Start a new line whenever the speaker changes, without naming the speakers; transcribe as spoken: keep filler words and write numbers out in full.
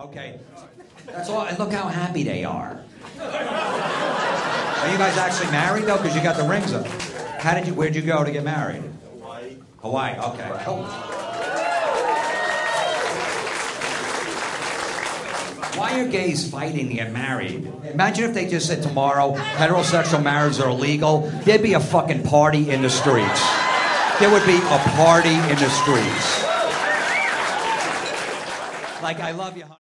Okay. That's all. And look how happy they are. Are you guys actually married though? Because you got the rings up. How did you? Where'd you go to get married?
Hawaii.
Hawaii. Okay. Cool. Why are gays fighting to get married? Imagine if they just said tomorrow heterosexual marriages are illegal. There'd be a fucking party in the streets. There would be a party in the streets. Like, I love you.